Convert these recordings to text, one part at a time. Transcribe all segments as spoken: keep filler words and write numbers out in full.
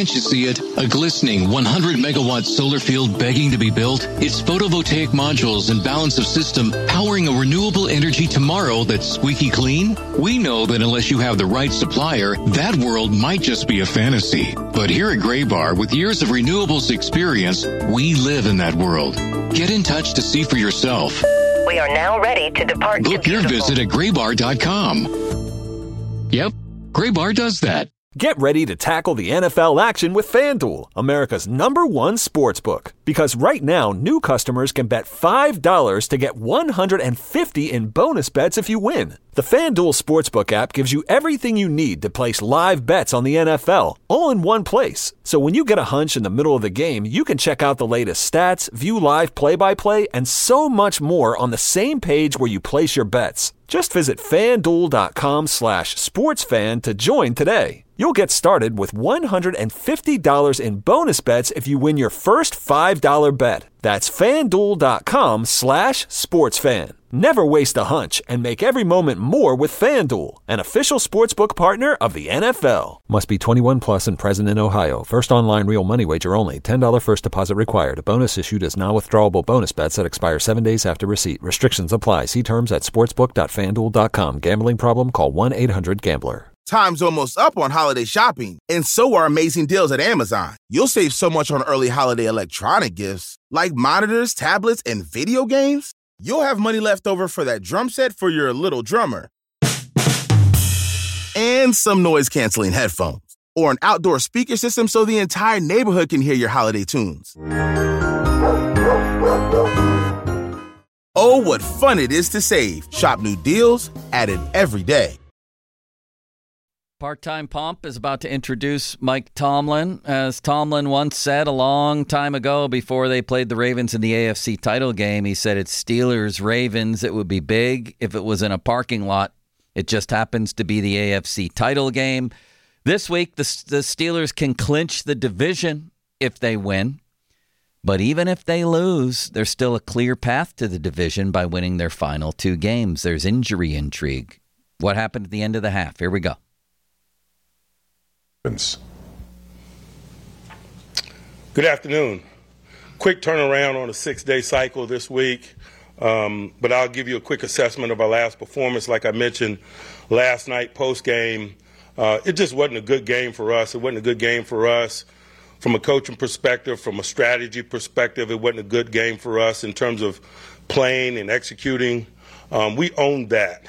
Can't you see it? A glistening one hundred megawatt solar field begging to be built? It's photovoltaic modules and balance of system powering a renewable energy tomorrow that's squeaky clean? We know that unless you have the right supplier, that world might just be a fantasy. But here at Graybar, with years of renewables experience, we live in that world. Get in touch to see for yourself. We are now ready to depart. Book your visit at graybar dot com. Yep, Graybar does that. Get ready to tackle the N F L action with FanDuel, America's number one sportsbook. Because right now, new customers can bet five dollars to get one hundred fifty dollars in bonus bets if you win. The FanDuel Sportsbook app gives you everything you need to place live bets on the N F L, all in one place. So when you get a hunch in the middle of the game, you can check out the latest stats, view live play-by-play, and so much more on the same page where you place your bets. Just visit FanDuel.com slash sportsfan to join today. You'll get started with one hundred fifty dollars in bonus bets if you win your first five dollar bet. That's FanDuel.com slash sportsfan. Never waste a hunch and make every moment more with FanDuel, an official sportsbook partner of the N F L. Must be twenty-one plus and present in Ohio. First online real money wager only. ten dollars first deposit required. A bonus issued as non-withdrawable bonus bets that expire seven days after receipt. Restrictions apply. See terms at sportsbook dot fan duel dot com. Gambling problem? Call one eight hundred gambler. Time's almost up on holiday shopping, and so are amazing deals at Amazon. You'll save so much on early holiday electronic gifts, like monitors, tablets, and video games. You'll have money left over for that drum set for your little drummer. And some noise-canceling headphones. Or an outdoor speaker system so the entire neighborhood can hear your holiday tunes. Oh, what fun it is to save. Shop new deals, added every day. Part-Time Pomp is about to introduce Mike Tomlin. As Tomlin once said a long time ago before they played the Ravens in the A F C title game, he said it's Steelers-Ravens. It would be big if it was in a parking lot. It just happens to be the A F C title game. This week, the, the Steelers can clinch the division if they win. But even if they lose, there's still a clear path to the division by winning their final two games. There's injury intrigue. What happened at the end of the half? Here we go. Good afternoon. Quick turnaround on a six-day cycle this week, um, but I'll give you a quick assessment of our last performance. Like I mentioned last night post-game, uh, it just wasn't a good game for us. It wasn't a good game for us from a coaching perspective, from a strategy perspective. It wasn't a good game for us in terms of playing and executing. Um, we owned that.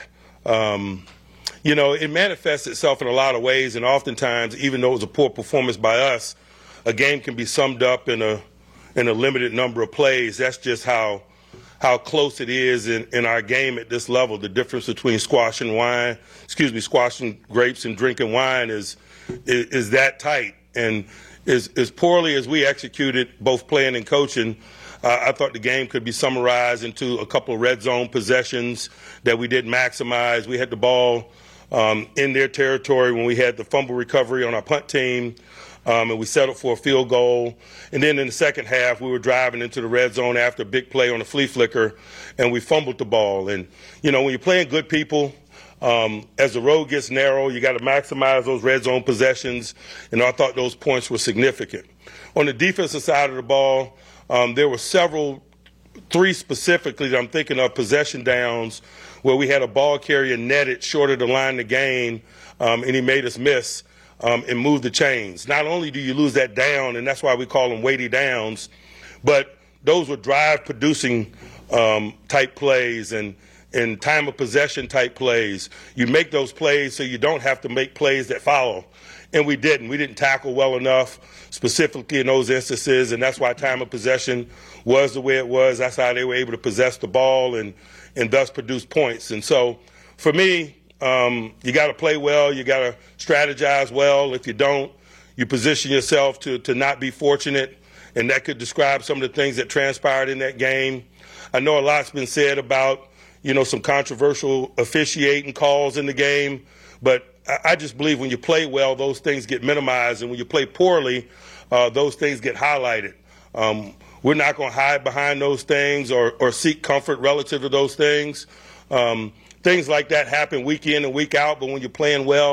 Um, You know, it manifests itself in a lot of ways, and oftentimes, even though it was a poor performance by us, a game can be summed up in a in a limited number of plays. That's just how how close it is in, in our game at this level. The difference between squashing wine, excuse me, squashing grapes and drinking wine is is, is that tight. And as, as poorly as we executed, both playing and coaching, Uh, I thought the game could be summarized into a couple of red zone possessions that we didn't maximize. We had the ball um, in their territory when we had the fumble recovery on our punt team, um, and we settled for a field goal. And then in the second half, we were driving into the red zone after a big play on a flea flicker, and we fumbled the ball. And, you know, when you're playing good people, um, as the road gets narrow, you got to maximize those red zone possessions, and I thought those points were significant. On the defensive side of the ball, Um, there were several, three specifically that I'm thinking of, possession downs where we had a ball carrier netted short of the line to gain, um, and he made us miss um, and move the chains. Not only do you lose that down, and that's why we call them weighty downs, but those were drive-producing um, type plays and, and time of possession type plays. You make those plays so you don't have to make plays that follow. And we didn't. We didn't tackle well enough, specifically in those instances, and that's why time of possession was the way it was. That's how they were able to possess the ball and, and thus produce points. And so for me, um, you got to play well. You got to strategize well. If you don't, you position yourself to, to not be fortunate, and that could describe some of the things that transpired in that game. I know a lot's been said about, you know, some controversial officiating calls in the game, but I just believe when you play well, those things get minimized, and when you play poorly, uh, those things get highlighted. Um, we're not going to hide behind those things or, or seek comfort relative to those things. Um, things like that happen week in and week out, but when you're playing well,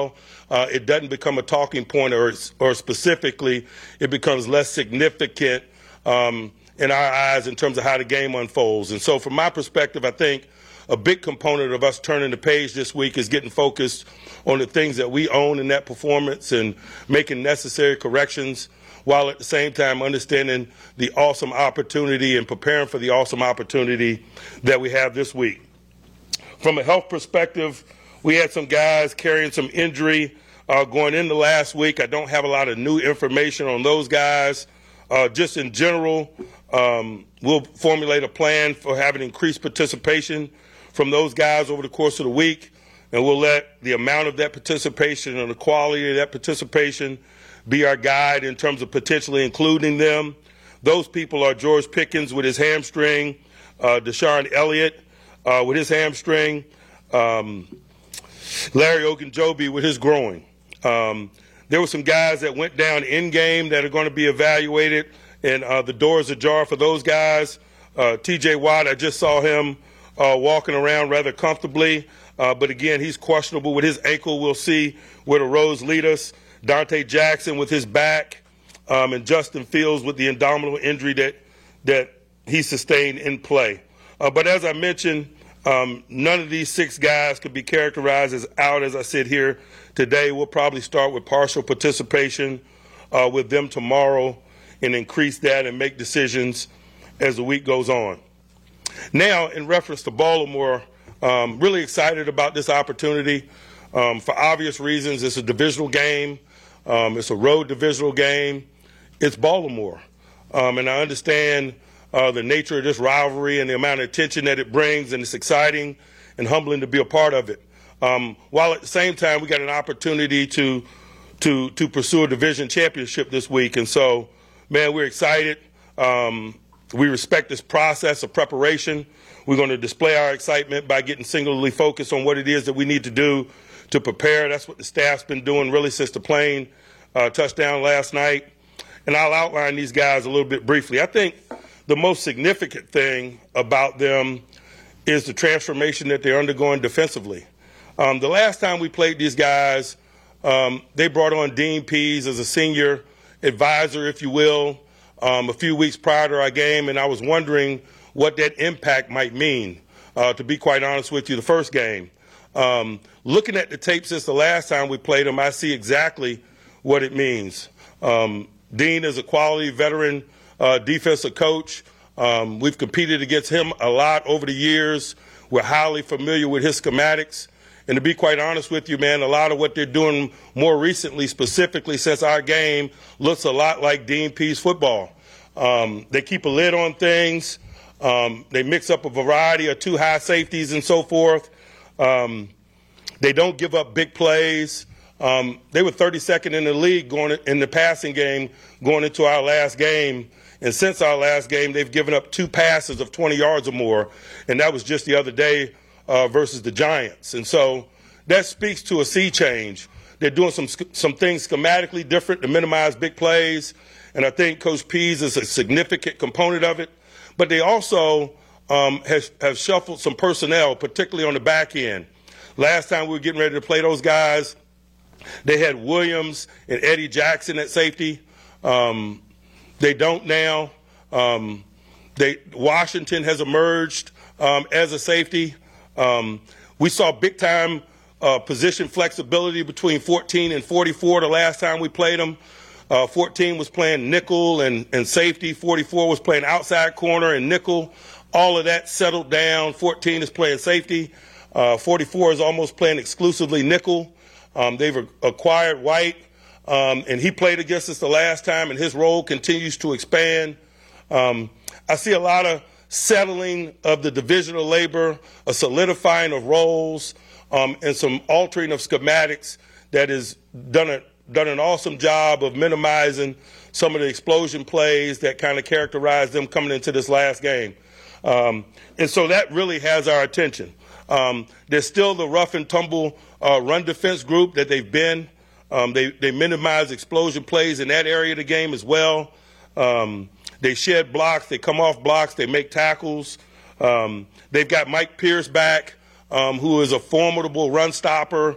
uh, it doesn't become a talking point, or, or specifically, it becomes less significant um, in our eyes in terms of how the game unfolds. And so from my perspective, I think a big component of us turning the page this week is getting focused on the things that we own in that performance and making necessary corrections, while at the same time understanding the awesome opportunity and preparing for the awesome opportunity that we have this week. From a health perspective, we had some guys carrying some injury uh, going into last week. I don't have a lot of new information on those guys. Uh, just in general, um, we'll formulate a plan for having increased participation from those guys over the course of the week, and we'll let the amount of that participation and the quality of that participation be our guide in terms of potentially including them. Those people are George Pickens with his hamstring, uh, Deshaun Elliott uh, with his hamstring, um, Larry Ogunjobi with his groin. Um, there were some guys that went down in game that are going to be evaluated, and uh, the door is ajar for those guys. Uh, T J Watt, I just saw him uh, walking around rather comfortably, uh, but again, he's questionable with his ankle. We'll see where the roads lead us. Dante Jackson with his back, um, and Justin Fields with the indomitable injury that that he sustained in play. Uh, but as I mentioned, um, none of these six guys could be characterized as out as I sit here today. We'll probably start with partial participation uh, with them tomorrow and increase that and make decisions as the week goes on. Now, in reference to Baltimore, um, really excited about this opportunity. Um, for obvious reasons, it's a divisional game. Um, it's a road divisional game. It's Baltimore. Um, and I understand uh, the nature of this rivalry and the amount of attention that it brings, and it's exciting and humbling to be a part of it. Um, while at the same time, we got an opportunity to to to pursue a division championship this week. And so, man, we're excited. Um, we respect this process of preparation. We're going to display our excitement by getting singularly focused on what it is that we need to do to prepare. That's what the staff's been doing really since the plane uh, touchdown last night. And I'll outline these guys a little bit briefly. I think the most significant thing about them is the transformation that they're undergoing defensively. Um, the last time we played these guys, um, they brought on Dean Pease as a senior advisor, if you will, um, a few weeks prior to our game, and I was wondering what that impact might mean, uh, to be quite honest with you, the first game. Um, looking at the tape since the last time we played them, I see exactly what it means. Um, Dean is a quality veteran uh, defensive coach. Um, we've competed against him a lot over the years. We're highly familiar with his schematics. And to be quite honest with you, man, a lot of what they're doing more recently, specifically since our game, looks a lot like Dean Pease football. Um, they keep a lid on things. Um, they mix up a variety of two high safeties and so forth. Um, they don't give up big plays. Um, they were thirty-second in the league going in the passing game going into our last game. And since our last game, they've given up two passes of twenty yards or more. And that was just the other day uh, versus the Giants. And so that speaks to a sea change. They're doing some some things schematically different to minimize big plays. And I think Coach Pease is a significant component of it. But they also Um, has, have shuffled some personnel, particularly on the back end. Last time we were getting ready to play those guys, they had Williams and Eddie Jackson at safety. Um, they don't now. Um, they, Washington has emerged um, as a safety. Um, we saw big-time uh, position flexibility between fourteen and forty-four the last time we played them. Uh, fourteen was playing nickel and, and safety. forty-four was playing outside corner and nickel. All of that settled down. fourteen is playing safety. Uh, forty-four is almost playing exclusively nickel. Um, they've acquired White, um, and he played against us the last time, and his role continues to expand. Um, I see a lot of settling of the divisional labor, a solidifying of roles, um, and some altering of schematics that has done, a, done an awesome job of minimizing some of the explosion plays that kind of characterized them coming into this last game. Um, and so that really has our attention. Um, there's still the rough and tumble uh, run defense group that they've been. Um, they, they minimize explosion plays in that area of the game as well. Um, they shed blocks. They come off blocks. They make tackles. Um, they've got Mike Pierce back, um, who is a formidable run stopper,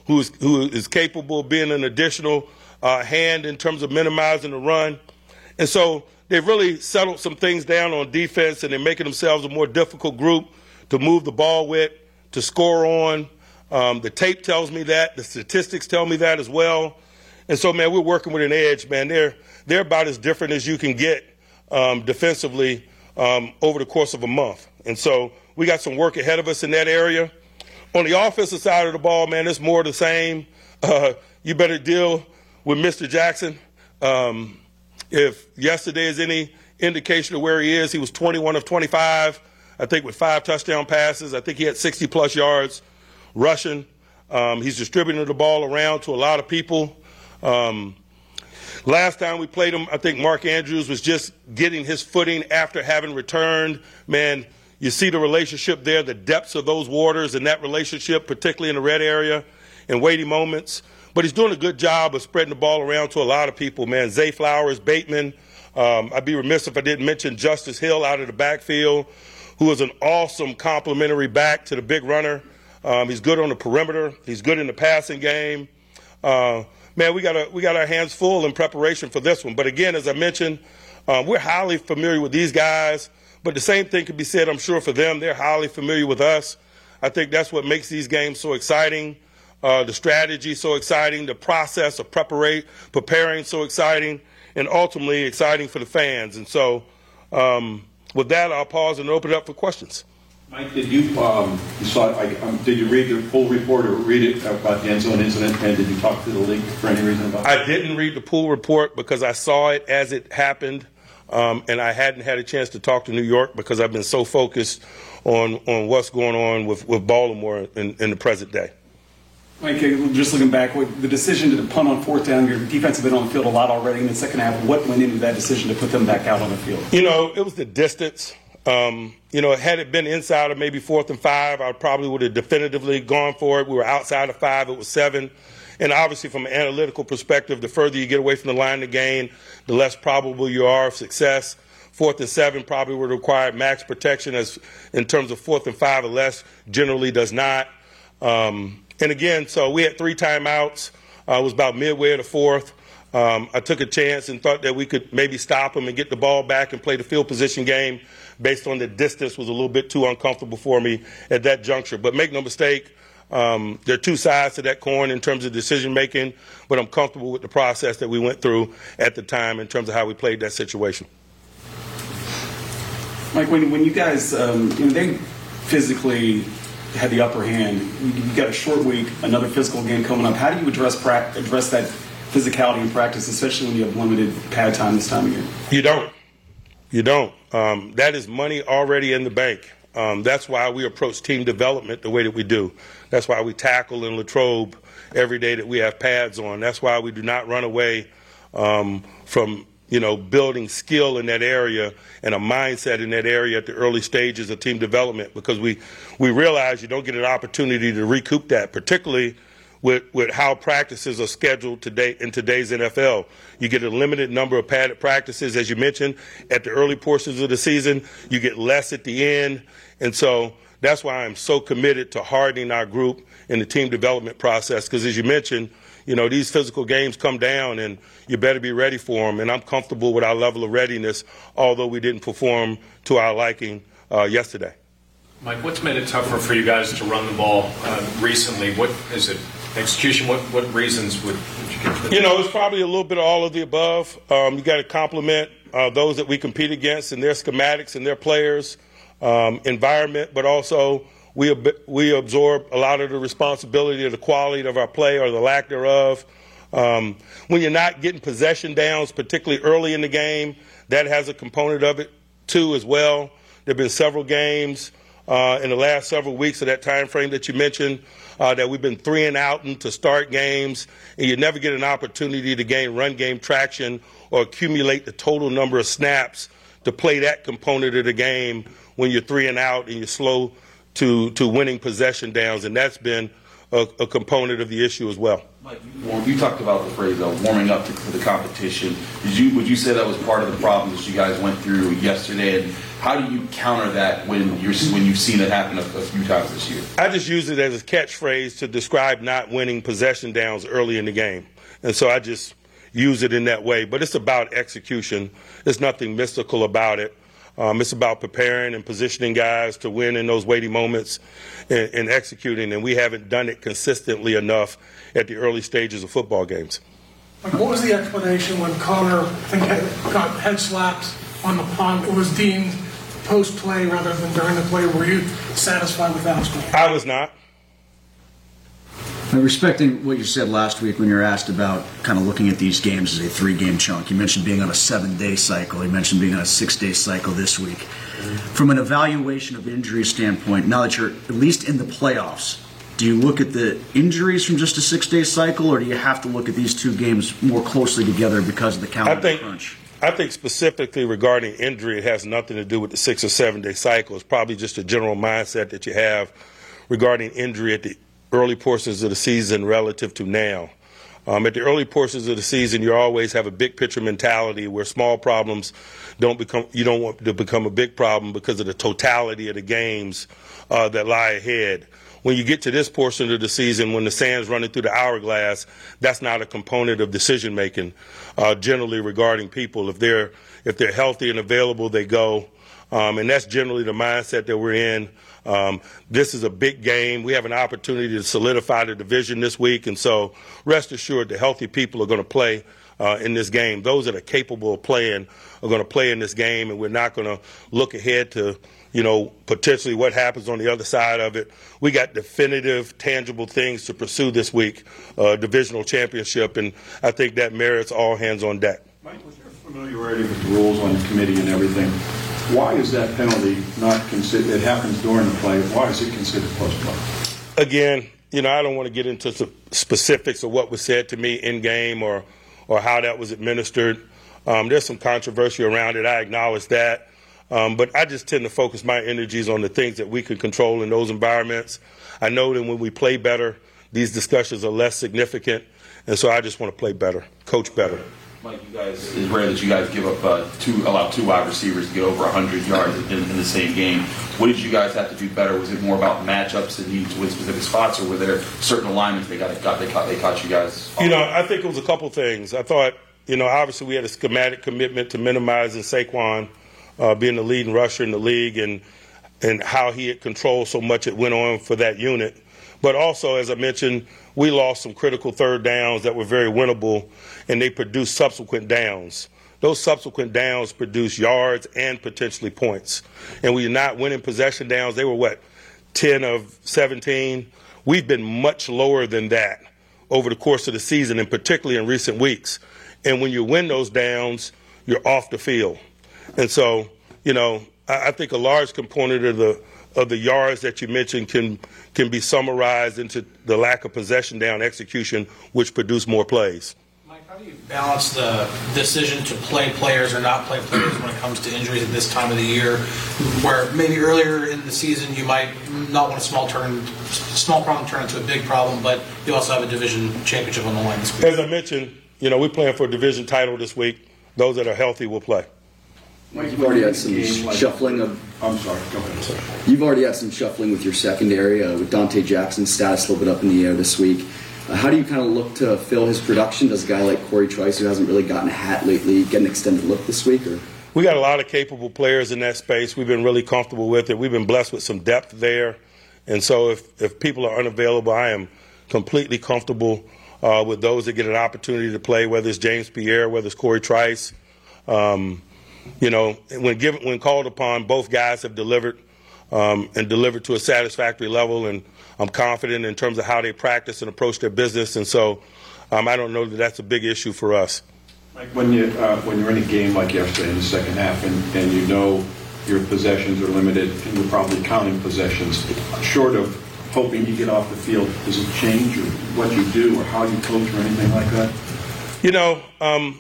who is, who is capable of being an additional uh, hand in terms of minimizing the run. And so they've really settled some things down on defense, and they're making themselves a more difficult group to move the ball with, to score on. Um, the tape tells me that. The statistics tell me that as well. And so, man, we're working with an edge, man. They're, they're about as different as you can get um, defensively um, over the course of a month. And so we got some work ahead of us in that area. On the offensive side of the ball, man, it's more of the same. Uh, you better deal with Mister Jackson. Um, if yesterday is any indication of where he is, he was twenty-one of twenty-five, I think, with five touchdown passes. I think he had sixty-plus yards rushing. Um, he's distributing the ball around to a lot of people. Um, last time we played him, I think Mark Andrews was just getting his footing after having returned. Man, you see the relationship there, the depths of those waters and that relationship, particularly in the red area in weighty moments. But he's doing a good job of spreading the ball around to a lot of people, man. Zay Flowers, Bateman. Um, I'd be remiss if I didn't mention Justice Hill out of the backfield, who is an awesome complementary back to the big runner. Um, he's good on the perimeter. He's good in the passing game. Uh, man, we got a, we got our hands full in preparation for this one. But again, as I mentioned, um, we're highly familiar with these guys. But the same thing could be said, I'm sure, for them. They're highly familiar with us. I think that's what makes these games so exciting. Uh, the strategy so exciting, the process of preparing, preparing so exciting, and ultimately exciting for the fans. And so um, with that, I'll pause and open it up for questions. Mike, did you, um, you saw, I, um, did you read the full report or read it about the end zone incident, and did you talk to the league for any reason about that? I didn't read the full report because I saw it as it happened, um, and I hadn't had a chance to talk to New York because I've been so focused on, on what's going on with, with Baltimore in, in the present day. Mike, just looking back, the decision to punt on fourth down, your defense has been on the field a lot already in the second half. What went into that decision to put them back out on the field? You know, it was the distance. Um, you know, had it been inside of maybe fourth and five, I probably would have definitively gone for it. We were outside of five. It was seven. And obviously, from an analytical perspective, the further you get away from the line of gain, the less probable you are of success. Fourth and seven probably would require max protection as in terms of fourth and five or less generally does not. Um, And again, so we had three timeouts. Uh, it was about midway of the fourth. Um, I took a chance and thought that we could maybe stop them and get the ball back and play the field position game based on the distance was a little bit too uncomfortable for me at that juncture. But make no mistake, um, there are two sides to that coin in terms of decision making, but I'm comfortable with the process that we went through at the time in terms of how we played that situation. Mike, when, when you guys, um, you know, they physically had the upper hand. You got a short week, another physical game coming up. How do you address pra- address that physicality in practice, especially when you have limited pad time this time of year? You don't. You don't. Um, that is money already in the bank. Um, that's why we approach team development the way that we do. That's why we tackle in Latrobe every day that we have pads on. That's why we do not run away um, from you know, building skill in that area and a mindset in that area at the early stages of team development, because we, we realize you don't get an opportunity to recoup that, particularly with, with how practices are scheduled today in today's N F L. You get a limited number of padded practices, as you mentioned, at the early portions of the season. You get less at the end. And so that's why I'm so committed to hardening our group in the team development process, because as you mentioned, you know, these physical games come down, and you better be ready for them. And I'm comfortable with our level of readiness, although we didn't perform to our liking uh, yesterday. Mike, what's made it tougher for you guys to run the ball uh, recently? What is it? Execution? What what reasons would, would you give? You know, it's probably a little bit of all of the above. Um, you got to compliment uh, those that we compete against and their schematics and their players, um, environment, but also we we absorb a lot of the responsibility of the quality of our play or the lack thereof. Um, when you're not getting possession downs, particularly early in the game, that has a component of it too as well. There have been several games uh, in the last several weeks of that time frame that you mentioned uh, that we've been three and out to start games, and you never get an opportunity to gain run game traction or accumulate the total number of snaps to play that component of the game when you're three and out and you're slow to, to winning possession downs, and that's been a, a component of the issue as well. Mike, well, you talked about the phrase uh, warming up to, for the competition. Did you would you say that was part of the problem that you guys went through yesterday? And how do you counter that when you're when you've seen it happen a, a few times this year? I just use it as a catchphrase to describe not winning possession downs early in the game, and so I just use it in that way. But it's about execution. There's nothing mystical about it. Um, it's about preparing and positioning guys to win in those weighty moments and, and executing, and we haven't done it consistently enough at the early stages of football games. Like, what was the explanation when Connor, I think, had, got head slapped on the punt? It was deemed post-play rather than during the play. Were you satisfied with that explanation? I was not. Respecting what you said last week when you were asked about kind of looking at these games as a three-game chunk, you mentioned being on a seven-day cycle. You mentioned being on a six-day cycle this week. Mm-hmm. From an evaluation of injury standpoint, now that you're at least in the playoffs, do you look at the injuries from just a six-day cycle, or do you have to look at these two games more closely together because of the calendar I think, crunch? I think specifically regarding injury, it has nothing to do with the six or seven-day cycle. It's probably just a general mindset that you have regarding injury at the early portions of the season relative to now. Um, at the early portions of the season, you always have a big picture mentality where small problems don't become, you don't want to become a big problem because of the totality of the games uh, that lie ahead. When you get to this portion of the season, when the sand's running through the hourglass, that's not a component of decision making. Uh, generally, regarding people, if they're if they're healthy and available, they go, um, and that's generally the mindset that we're in. Um, this is a big game. We have an opportunity to solidify the division this week, and so rest assured the healthy people are going to play uh, in this game. Those that are capable of playing are going to play in this game, and we're not going to look ahead to, you know, potentially what happens on the other side of it. We got definitive, tangible things to pursue this week, uh, divisional championship, and I think that merits all hands on deck. Mike, with your familiarity with the rules on the committee and everything, why is that penalty not considered? It happens during the play. Why is it considered post-play? Again, you know, I don't want to get into the specifics of what was said to me in game or, or how that was administered. Um, there's some controversy around it. I acknowledge that. Um, but I just tend to focus my energies on the things that we can control in those environments. I know that when we play better, these discussions are less significant. And so I just want to play better, coach better. Mike, you guys, it's rare that you guys give up uh, two, allow two wide receivers to get over one hundred yards in, in the same game. What did you guys have to do better? Was it more about matchups and need to win specific spots, or were there certain alignments they got, got they caught they caught you guys? You know, I think it was a couple things. I thought, you know, obviously we had a schematic commitment to minimizing Saquon uh, being the leading rusher in the league, and and how he had controlled so much it went on for that unit. But also, as I mentioned, we lost some critical third downs that were very winnable, and they produced subsequent downs. Those subsequent downs produced yards and potentially points. And we are not winning possession downs. They were, what, ten of seventeen? We've been much lower than that over the course of the season, and particularly in recent weeks. And when you win those downs, you're off the field. And so, you know, I, I think a large component of the of the yards that you mentioned can can be summarized into the lack of possession down execution, which produced more plays. Mike, how do you balance the decision to play players or not play players when it comes to injuries at this time of the year, where maybe earlier in the season you might not want a small turn, small problem turn into a big problem, but you also have a division championship on the line this week? As I mentioned, you know, we're playing for a division title this week. Those that are healthy will play. Mike, you've already had some like, shuffling of. I'm sorry. Go ahead. Sorry. You've already had some shuffling with your secondary, uh, with Dante Jackson's status a little bit up in the air this week. Uh, how do you kind of look to fill his production? Does a guy like Corey Trice, who hasn't really gotten a hat lately, get an extended look this week? Or we got a lot of capable players in that space. We've been really comfortable with it. We've been blessed with some depth there, and so if if people are unavailable, I am completely comfortable uh, with those that get an opportunity to play, whether it's James Pierre, whether it's Corey Trice. Um, You know, when given, when called upon, both guys have delivered um, and delivered to a satisfactory level, and I'm confident in terms of how they practice and approach their business. And so, um, I don't know that that's a big issue for us. Like when you uh, when you're in a game like yesterday in the second half, and, and you know your possessions are limited, and you're probably counting possessions, short of hoping you get off the field, does it change or what you do or how you coach or anything like that? You know, um,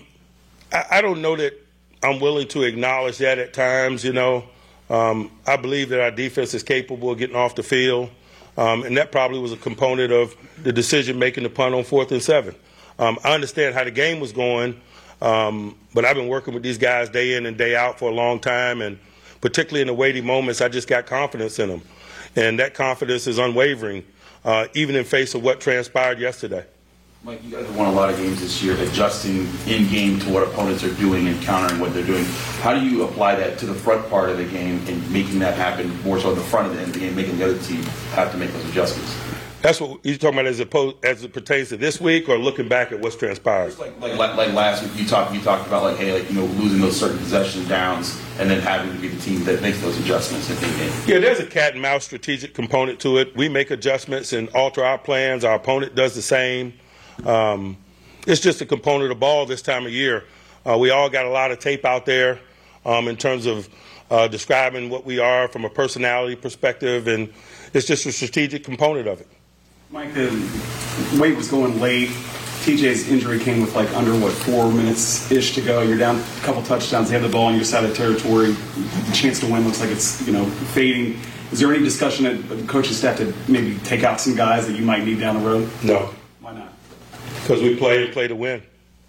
I, I don't know that I'm willing to acknowledge that at times. You know, um, I believe that our defense is capable of getting off the field. um, and that probably was a component of the decision making the punt on fourth and seven. Um, I understand how the game was going, um, but I've been working with these guys day in and day out for a long time, and particularly in the weighty moments, I just got confidence in them. And that confidence is unwavering, uh, even in face of what transpired yesterday. Mike, you guys have won a lot of games this year, adjusting in-game to what opponents are doing and countering what they're doing. How do you apply that to the front part of the game and making that happen more so at the front of the end of the game, making the other team have to make those adjustments? That's what you're talking about as, opposed, as it pertains to this week, or looking back at what's transpired? Like, like, like last week, you talked you talked about like, hey, like you know, losing those certain possession downs, and then having to be the team that makes those adjustments in the game. Yeah, there's a cat and mouse strategic component to it. We make adjustments and alter our plans. Our opponent does the same. Um, it's just a component of ball this time of year. Uh, we all got a lot of tape out there um, in terms of uh, describing what we are from a personality perspective, and it's just a strategic component of it. Mike, the weight was going late. T J's injury came with like under, what, four minutes-ish to go. You're down a couple touchdowns. You have the ball on your side of the territory. The chance to win looks like it's, you know, fading. Is there any discussion at the coaching staff to maybe take out some guys that you might need down the road? No. Why not? Because we play and play to win.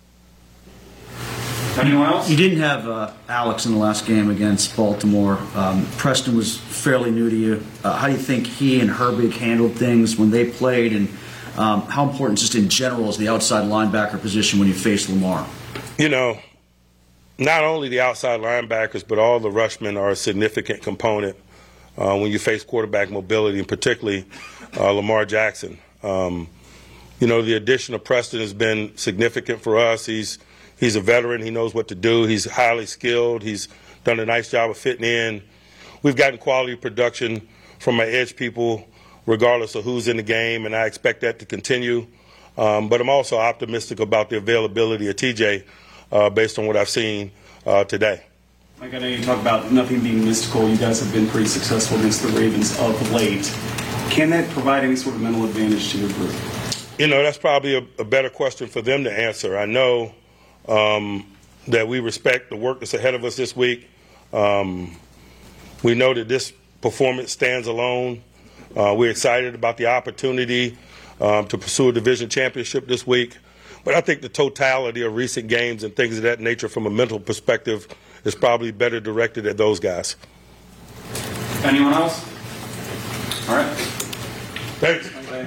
Anyone else? You didn't have uh, Alex in the last game against Baltimore. Um, Preston was fairly new to you. Uh, how do you think he and Herbig handled things when they played, and um, how important just in general is the outside linebacker position when you face Lamar? You know, not only the outside linebackers, but all the rushmen are a significant component uh, when you face quarterback mobility, and particularly uh, Lamar Jackson. Um, you know, the addition of Preston has been significant for us. He's He's a veteran. He knows what to do. He's highly skilled. He's done a nice job of fitting in. We've gotten quality production from our edge people, regardless of who's in the game, and I expect that to continue. Um, but I'm also optimistic about the availability of T J uh, based on what I've seen uh, today. Mike, I know you talk about nothing being mystical. You guys have been pretty successful against the Ravens of late. Can that provide any sort of mental advantage to your group? You know, that's probably a, a better question for them to answer. I know Um, that we respect the work that's ahead of us this week. Um, we know that this performance stands alone. Uh, we're excited about the opportunity um, to pursue a division championship this week. But I think the totality of recent games and things of that nature from a mental perspective is probably better directed at those guys. Anyone else? All right. Thanks.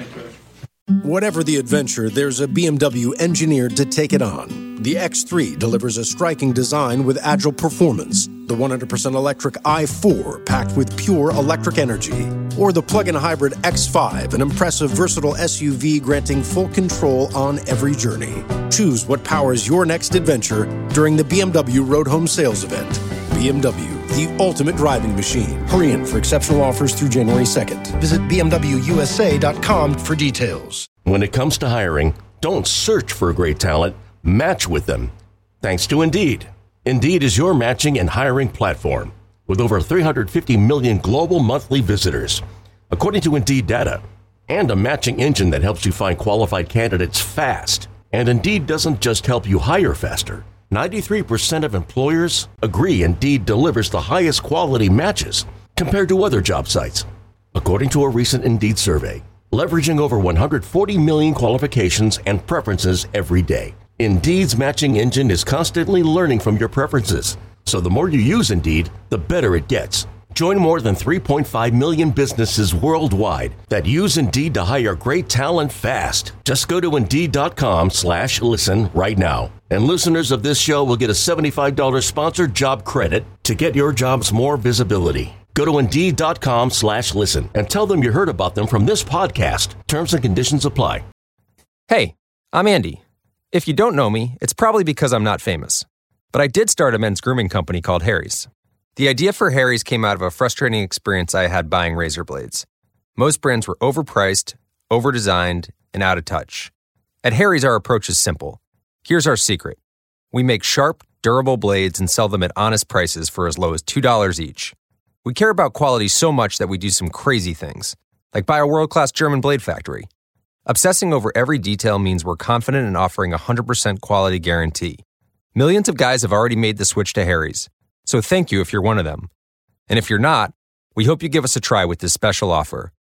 Whatever the adventure, there's a B M W engineered to take it on. The X three delivers a striking design with agile performance. The one hundred percent electric i four, packed with pure electric energy. Or the plug-in hybrid X five, an impressive, versatile S U V granting full control on every journey. Choose what powers your next adventure during the B M W Road Home Sales Event. B M W, the ultimate driving machine. Hurry in for exceptional offers through January second. Visit B M W U S A dot com for details. When it comes to hiring, don't search for great talent, match with them. Thanks to Indeed. Indeed is your matching and hiring platform with over three hundred fifty million global monthly visitors, according to Indeed data, and a matching engine that helps you find qualified candidates fast. And Indeed doesn't just help you hire faster. ninety-three percent of employers agree Indeed delivers the highest quality matches compared to other job sites, according to a recent Indeed survey, leveraging over one hundred forty million qualifications and preferences every day. Indeed's matching engine is constantly learning from your preferences, so the more you use Indeed, the better it gets. Join more than three point five million businesses worldwide that use Indeed to hire great talent fast. Just go to Indeed.com slash listen right now. And listeners of this show will get a seventy-five dollars sponsored job credit to get your jobs more visibility. Go to Indeed.com slash listen and tell them you heard about them from this podcast. Terms and conditions apply. Hey, I'm Andy. If you don't know me, it's probably because I'm not famous. But I did start a men's grooming company called Harry's. The idea for Harry's came out of a frustrating experience I had buying razor blades. Most brands were overpriced, overdesigned, and out of touch. At Harry's, our approach is simple. Here's our secret. We make sharp, durable blades and sell them at honest prices for as low as two dollars each. We care about quality so much that we do some crazy things, like buy a world-class German blade factory. Obsessing over every detail means we're confident in offering a one hundred percent quality guarantee. Millions of guys have already made the switch to Harry's, so thank you if you're one of them. And if you're not, we hope you give us a try with this special offer.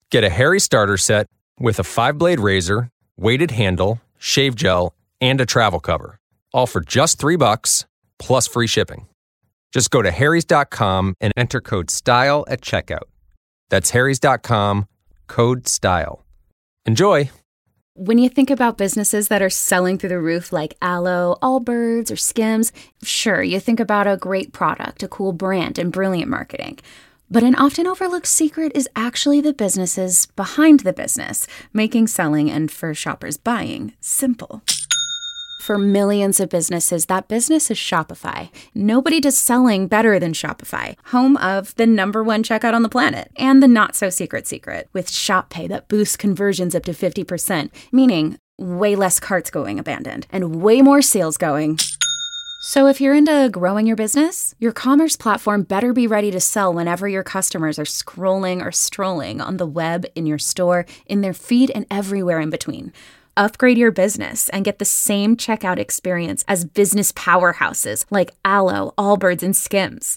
Get a Harry starter set with a five-blade razor, weighted handle, shave gel, and a travel cover. All for just three bucks, plus free shipping. Just go to harrys dot com and enter code STYLE at checkout. That's harrys dot com, code STYLE. Enjoy! When you think about businesses that are selling through the roof like Aloe, Allbirds, or Skims, sure, you think about a great product, a cool brand, and brilliant marketing. But an often overlooked secret is actually the businesses behind the business, making selling and, for shoppers, buying simple. For millions of businesses, that business is Shopify. Nobody does selling better than Shopify, home of the number one checkout on the planet and the not-so-secret secret with Shop Pay that boosts conversions up to fifty percent, meaning way less carts going abandoned and way more sales going. So if you're into growing your business, your commerce platform better be ready to sell whenever your customers are scrolling or strolling on the web, in your store, in their feed, and everywhere in between. Upgrade your business and get the same checkout experience as business powerhouses like Aloe, Allbirds, and Skims.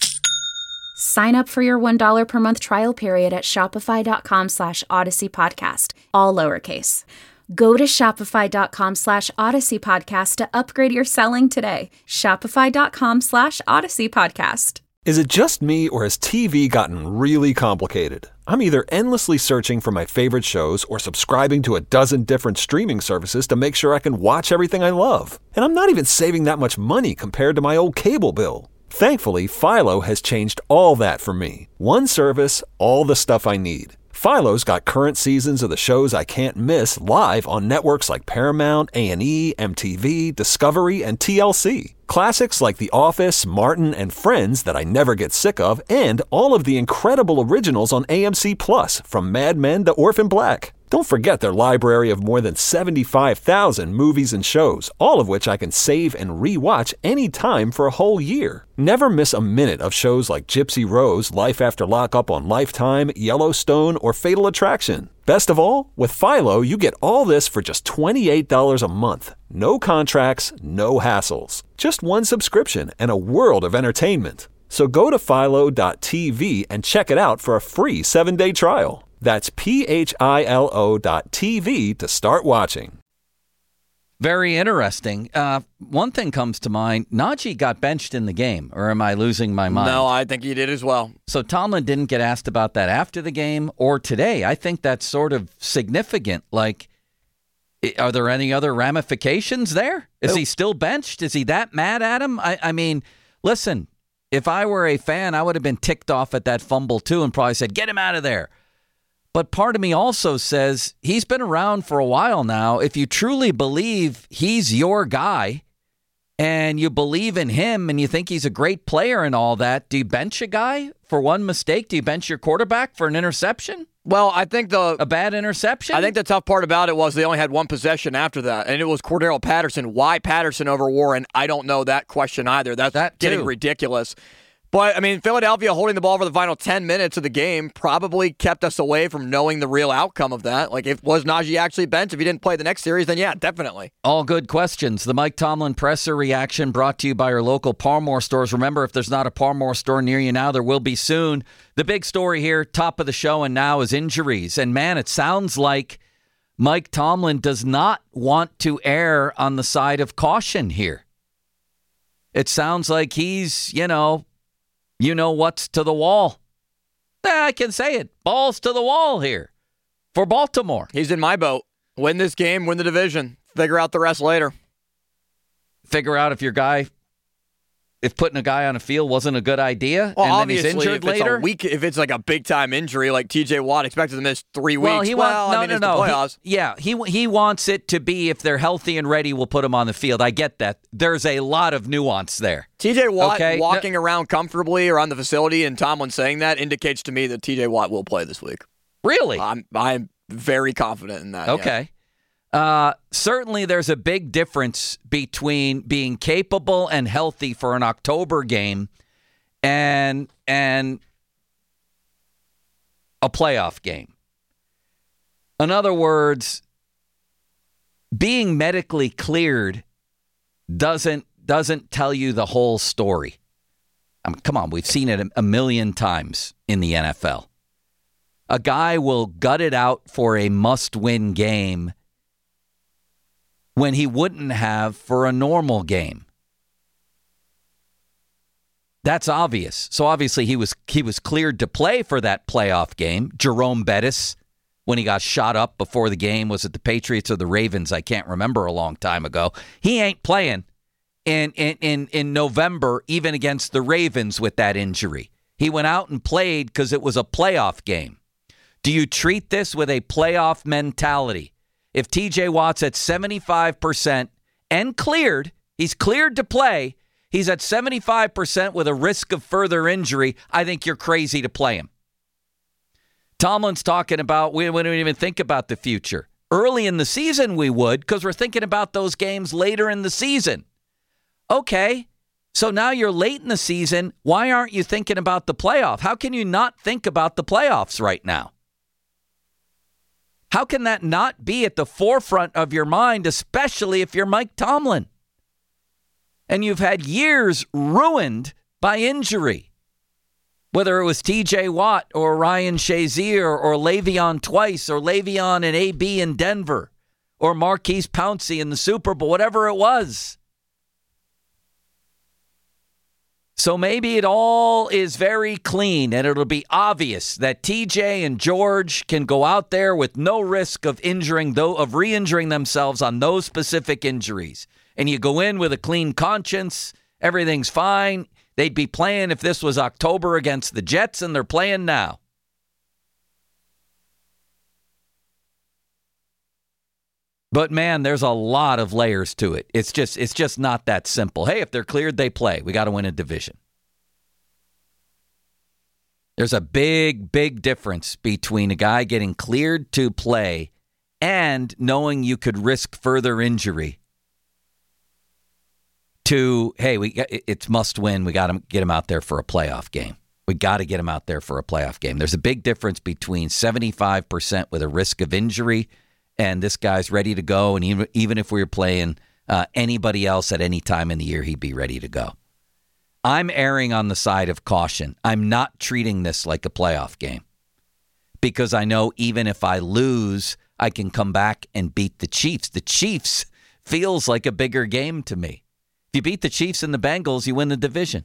Sign up for your one dollar per month trial period at shopify.com slash Odyssey Podcast, all lowercase. Go to shopify.com slash Odyssey Podcast to upgrade your selling today. Shopify.com slash Odyssey Podcast. Is it just me, or has T V gotten really complicated? I'm either endlessly searching for my favorite shows or subscribing to a dozen different streaming services to make sure I can watch everything I love. And I'm not even saving that much money compared to my old cable bill. Thankfully, Philo has changed all that for me. One service, all the stuff I need. Philo's got current seasons of the shows I can't miss live on networks like Paramount, A and E, M T V, Discovery, and T L C. Classics like The Office, Martin, and Friends that I never get sick of, and all of the incredible originals on A M C Plus, from Mad Men to Orphan Black. Don't forget their library of more than seventy-five thousand movies and shows, all of which I can save and re-watch anytime for a whole year. Never miss a minute of shows like Gypsy Rose, Life After Lockup on Lifetime, Yellowstone, or Fatal Attraction. Best of all, with Philo, you get all this for just twenty-eight dollars a month. No contracts, no hassles. Just one subscription and a world of entertainment. So go to philo dot t v and check it out for a free seven-day trial. That's P H I L O dot T V to start watching. Very interesting. Uh, one thing comes to mind. Najee got benched in the game, or am I losing my mind? No, I think he did as well. So Tomlin didn't get asked about that after the game or today. I think that's sort of significant. Like, are there any other ramifications there? Is he still benched? Is he that mad at him? I, I mean, listen, if I were a fan, I would have been ticked off at that fumble too and probably said, get him out of there. But part of me also says he's been around for a while now. If you truly believe he's your guy and you believe in him and you think he's a great player and all that, do you bench a guy for one mistake? Do you bench your quarterback for an interception? Well, I think the... A bad interception? I think the tough part about it was they only had one possession after that, and it was Cordero Patterson. Why Patterson over Warren? I don't know that question either. That's that getting ridiculous. But, I mean, Philadelphia holding the ball for the final ten minutes of the game probably kept us away from knowing the real outcome of that. Like, if was Najee actually benched? If he didn't play the next series, then yeah, definitely. All good questions. The Mike Tomlin presser reaction brought to you by our local Parmore stores. Remember, if there's not a Parmore store near you now, there will be soon. The big story here, top of the show and now, is injuries. And, man, it sounds like Mike Tomlin does not want to err on the side of caution here. It sounds like he's, you know... You know what's to the wall. I can say it. Balls to the wall here for Baltimore. He's in my boat. Win this game, win the division. Figure out the rest later. Figure out if your guy, if putting a guy on a field wasn't a good idea, well, and then obviously, he's injured if later. It's a week, if it's like a big time injury, like T J Watt expected to miss three weeks. Well, he well wants, no, I mean, no, it's no. the playoffs. He, yeah, he he wants it to be if they're healthy and ready, we'll put him on the field. I get that. There's a lot of nuance there. T J Watt okay? walking no, around comfortably around the facility, and Tomlin saying that indicates to me that T J Watt will play this week. Really? I'm I'm very confident in that. Okay. Yes. Uh, certainly there's a big difference between being capable and healthy for an October game and and a playoff game. In other words, being medically cleared doesn't doesn't tell you the whole story. I mean, come on, we've seen it a, a million times in the N F L. A guy will gut it out for a must-win game when he wouldn't have for a normal game. That's obvious. So obviously he was he was cleared to play for that playoff game. Jerome Bettis, when he got shot up before the game, was it the Patriots or the Ravens? I can't remember, a long time ago. He ain't playing in in in, in November, even against the Ravens with that injury. He went out and played because it was a playoff game. Do you treat this with a playoff mentality? If T J Watt's at seventy-five percent and cleared, he's cleared to play, he's at seventy-five percent with a risk of further injury, I think you're crazy to play him. Tomlin's talking about, we wouldn't even think about the future. Early in the season we would, because we're thinking about those games later in the season. Okay, so now you're late in the season. Why aren't you thinking about the playoff? How can you not think about the playoffs right now? How can that not be at the forefront of your mind, especially if you're Mike Tomlin? And you've had years ruined by injury. Whether it was T J Watt or Ryan Shazier or Le'Veon Twice or Le'Veon and A B in Denver or Marquise Pouncey in the Super Bowl, whatever it was. So maybe it all is very clean and it'll be obvious that T J and George can go out there with no risk of injuring, though, of re-injuring themselves on those specific injuries. And you go in with a clean conscience, everything's fine. They'd be playing if this was October against the Jets, and they're playing now. But, man, there's a lot of layers to it. It's just it's just not that simple. Hey, if they're cleared, they play. We got to win a division. There's a big, big difference between a guy getting cleared to play and knowing you could risk further injury to, hey, we it's must win. We got to get him out there for a playoff game. We got to get him out there for a playoff game. There's a big difference between seventy-five percent with a risk of injury and this guy's ready to go, and even, even if we were playing uh, anybody else at any time in the year, he'd be ready to go. I'm erring on the side of caution. I'm not treating this like a playoff game because I know even if I lose, I can come back and beat the Chiefs. The Chiefs feels like a bigger game to me. If you beat the Chiefs and the Bengals, you win the division.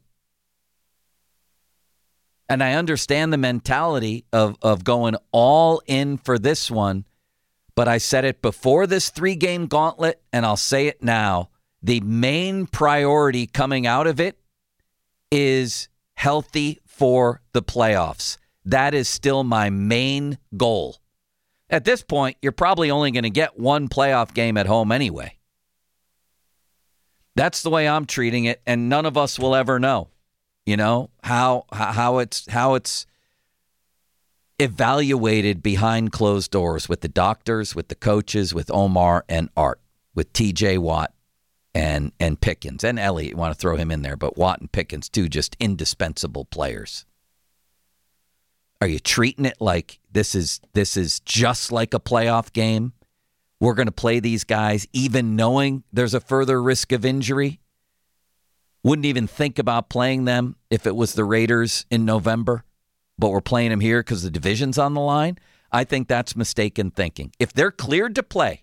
And I understand the mentality of, of going all in for this one. But I said it before this three-game gauntlet, and I'll say it now. The main priority coming out of it is healthy for the playoffs. That is still my main goal. At this point, you're probably only going to get one playoff game at home anyway. That's the way I'm treating it, and none of us will ever know, you know, how how it's how it's evaluated behind closed doors with the doctors, with the coaches, with Omar and Art, with T J Watt and and Pickens and Elliott. You want to throw him in there, but Watt and Pickens, two just indispensable players. Are you treating it like this is this is just like a playoff game? We're going to play these guys even knowing there's a further risk of injury? Wouldn't even think about playing them if it was the Raiders in November. But we're playing them here because the division's on the line. I think that's mistaken thinking. If they're cleared to play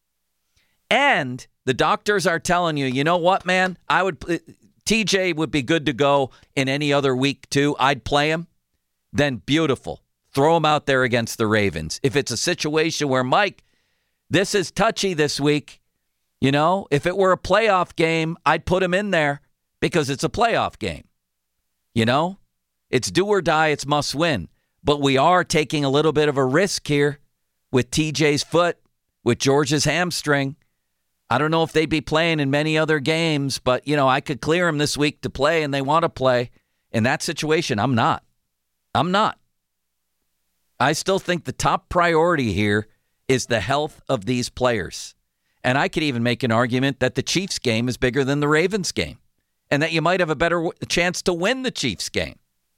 and the doctors are telling you, you know what, man, I would T J would be good to go in any other week too. I'd play him. Then beautiful. Throw him out there against the Ravens. If it's a situation where, Mike, this is touchy this week, you know, if it were a playoff game, I'd put him in there because it's a playoff game. You know? It's do or die, it's must win. But we are taking a little bit of a risk here with T J's foot, with George's hamstring. I don't know if they'd be playing in many other games, but, you know, I could clear them this week to play, and they want to play. In that situation, I'm not. I'm not. I still think the top priority here is the health of these players. And I could even make an argument that the Chiefs game is bigger than the Ravens game, and that you might have a better w- chance to win the Chiefs game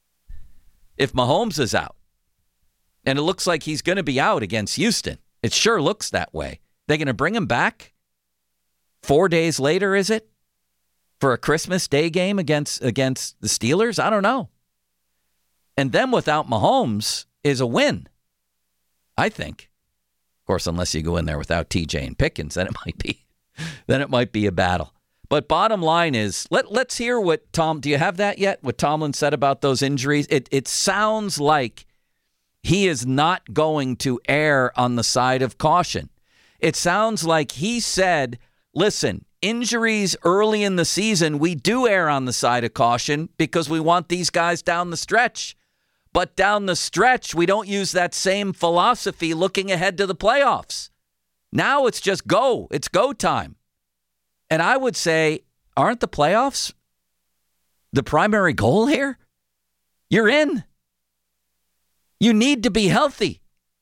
if Mahomes is out. And it looks like he's going to be out against Houston. It sure looks that way. They're going to bring him back four days later, is it? For a Christmas Day game against against the Steelers? I don't know. And them without Mahomes is a win. I think. Of course, unless you go in there without T J and Pickens, then it might be, then it might be a battle. But bottom line is, let, let's hear what Tom, do you have that yet? What Tomlin said about those injuries? It, it sounds like he is not going to err on the side of caution. It sounds like he said, listen, injuries early in the season, we do err on the side of caution because we want these guys down the stretch. But down the stretch, we don't use that same philosophy looking ahead to the playoffs. Now it's just go. It's go time. And I would say, aren't the playoffs the primary goal here? You're in. You need to be healthy.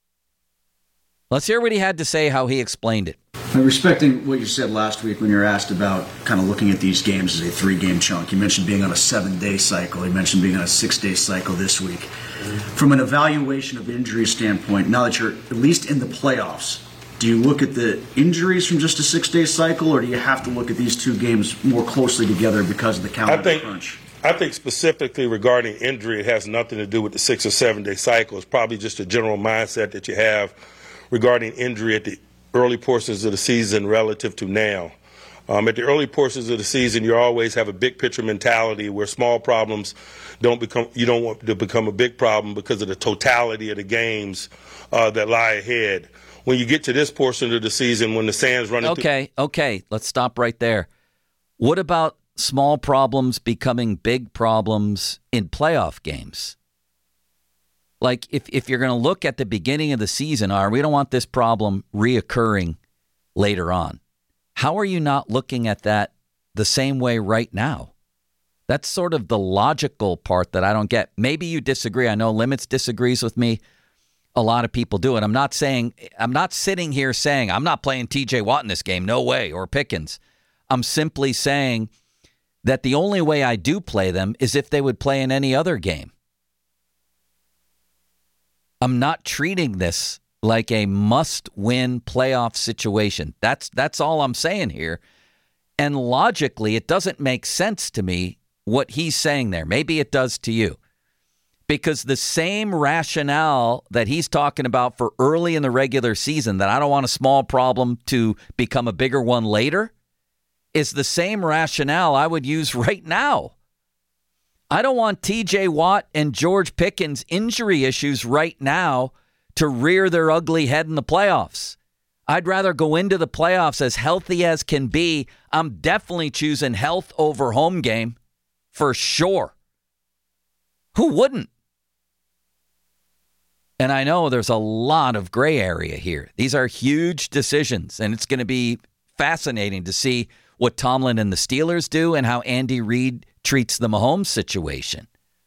Let's hear what he had to say, how he explained it. Respecting what you said last week when you were asked about kind of looking at these games as a three-game chunk, you mentioned being on a seven-day cycle. You mentioned being on a six-day cycle this week. From an evaluation of injury standpoint, now that you're at least in the playoffs, do you look at the injuries from just a six-day cycle, or do you have to look at these two games more closely together because of the calendar I think, crunch? I think specifically regarding injury, it has nothing to do with the six- or seven-day cycle. It's probably just a general mindset that you have regarding injury at the early portions of the season relative to now. Um, at the early portions of the season, you always have a big picture mentality where small problems don't become, you don't want to become a big problem because of the totality of the games uh, that lie ahead. When you get to this portion of the season, when the sand's running Okay, through- okay, let's stop right there. What about small problems becoming big problems in playoff games? Like, if, if you're going to look at the beginning of the season, or we don't want this problem reoccurring later on, how are you not looking at that the same way right now? That's sort of the logical part that I don't get. Maybe you disagree. I know Limits disagrees with me. A lot of people do it. I'm not saying, I'm not sitting here saying I'm not playing T J Watt in this game. No way. Or Pickens. I'm simply saying that the only way I do play them is if they would play in any other game. I'm not treating this like a must-win playoff situation. That's that's all I'm saying here. And logically, it doesn't make sense to me what he's saying there. Maybe it does to you. Because the same rationale that he's talking about for early in the regular season, that I don't want a small problem to become a bigger one later, is the same rationale I would use right now. I don't want T J Watt and George Pickens' injury issues right now to rear their ugly head in the playoffs. I'd rather go into the playoffs as healthy as can be. I'm definitely choosing health over home game for sure. Who wouldn't? And I know there's a lot of gray area here. These are huge decisions, and it's going to be fascinating to see what Tomlin and the Steelers do and how Andy Reid treats the Mahomes situation.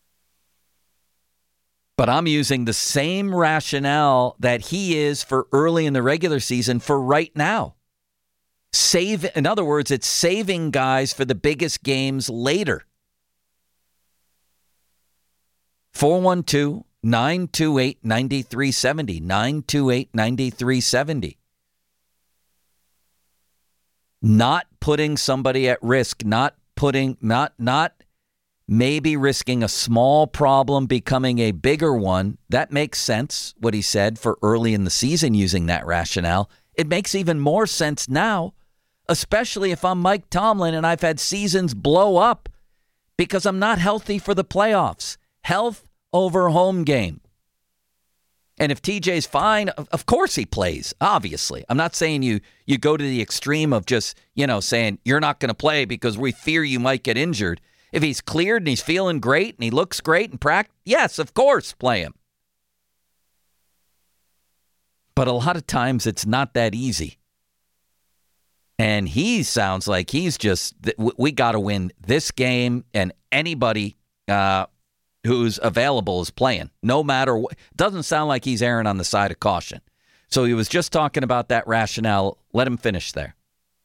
But I'm using the same rationale that he is for early in the regular season for right now. Save, in other words, it's saving guys for the biggest games later. four one two, nine two eight, nine three seven zero, nine two eight, nine three seven zero. Not putting somebody at risk, not putting, not, not maybe risking a small problem becoming a bigger one. That makes sense, what he said, for early in the season using that rationale. It makes even more sense now, especially if I'm Mike Tomlin and I've had seasons blow up because I'm not healthy for the playoffs. Health over home game. And if T J's fine, of course he plays, obviously. I'm not saying you you go to the extreme of just, you know, saying you're not going to play because we fear you might get injured. If he's cleared and he's feeling great and he looks great in practice, yes, of course, play him. But a lot of times it's not that easy. And he sounds like he's just, we got to win this game, and anybody uh, who's available is playing, no matter what. Doesn't sound like he's erring on the side of caution. So he was just talking about that rationale. Let him finish there.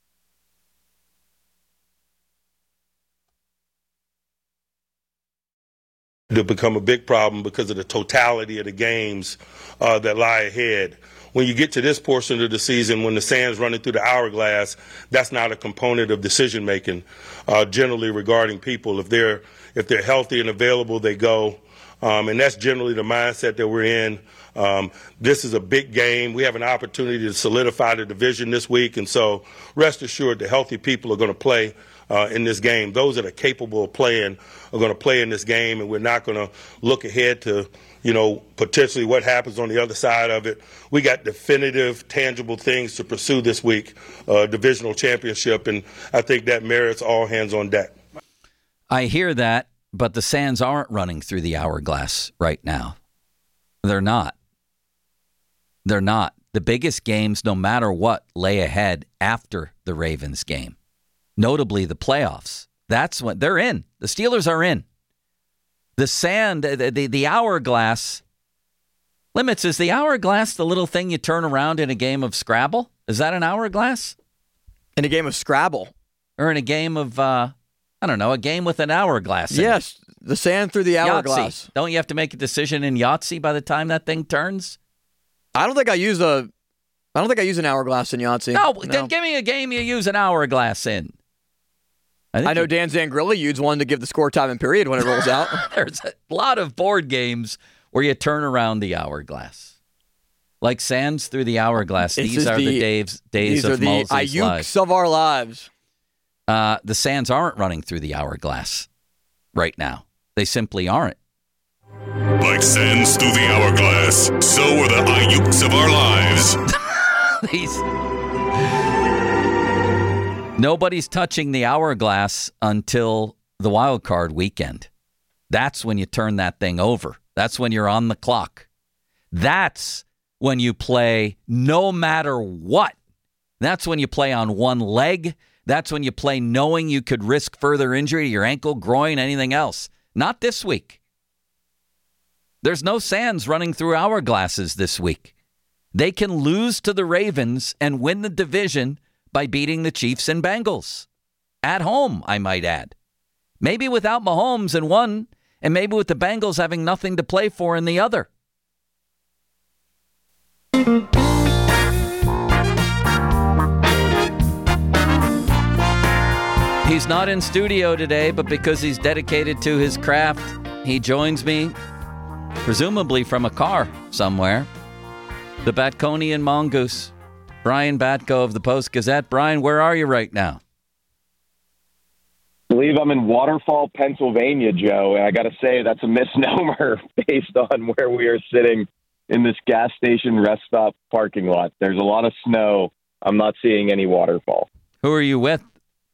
To become a big problem because of the totality of the games uh, that lie ahead. When you get to this portion of the season, when the sand's running through the hourglass, that's not a component of decision making. Uh, generally, regarding people, if they're if they're healthy and available, they go. Um, and that's generally the mindset that we're in. Um, this is a big game. We have an opportunity to solidify the division this week, and so rest assured the healthy people are going to play uh, in this game. Those that are capable of playing are going to play in this game, and we're not going to look ahead to, you know, potentially what happens on the other side of it. We got definitive, tangible things to pursue this week, uh, divisional championship, and I think that merits all hands on deck. I hear that, but the Sands aren't running through the hourglass right now. They're not. They're not. The biggest games, no matter what, lay ahead after the Ravens game. Notably, the playoffs. That's when they're in. The Steelers are in. The sand, the, the, the hourglass limits. Is the hourglass the little thing you turn around in a game of Scrabble? Is that an hourglass? In a game of Scrabble? Or in a game of, uh, I don't know, a game with an hourglass in yes, it. The sand through the hourglass. Yahtzee. Don't you have to make a decision in Yahtzee by the time that thing turns? I don't think I use a. I don't think I use an hourglass in Yahtzee. No, no. Then give me a game you use an hourglass in. I, I know you, Dan Zangrilli used one to give the score time and period when it rolls out. There's a lot of board games where you turn around the hourglass. Like sands through the hourglass. This these are the, the days, days these of are the Mosley's Ayuks lives. of our lives. Uh, the Sands aren't running through the hourglass right now. They simply aren't. Like sands through the hourglass, so are the Ayuks of our lives. These... Nobody's touching the hourglass until the wild card weekend. That's when you turn that thing over. That's when you're on the clock. That's when you play no matter what. That's when you play on one leg. That's when you play knowing you could risk further injury to your ankle, groin, anything else. Not this week. There's no sands running through hourglasses this week. They can lose to the Ravens and win the division by beating the Chiefs and Bengals. At home, I might add. Maybe without Mahomes in one, and maybe with the Bengals having nothing to play for in the other. He's not in studio today, but because he's dedicated to his craft, he joins me, presumably from a car somewhere. The Batconian Mongoose, Brian Batko of the Post-Gazette. Brian, where are you right now? I believe I'm in Waterfall, Pennsylvania, Joe, and I got to say that's a misnomer based on where we are sitting in this gas station rest stop parking lot. There's a lot of snow. I'm not seeing any waterfall. Who are you with?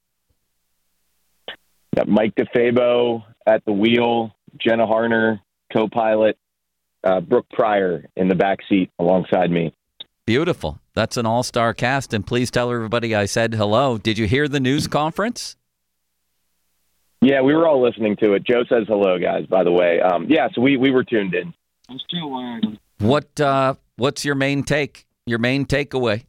Got Mike DeFabo at the wheel, Jenna Harner, co-pilot, uh, Brooke Pryor in the back seat alongside me. Beautiful. That's an all-star cast, and please tell everybody I said hello. Did you hear the news conference? Yeah, we were all listening to it. Joe says hello, guys, by the way. Um, yeah, so we, we were tuned in. What uh, what's your main take, your main takeaway?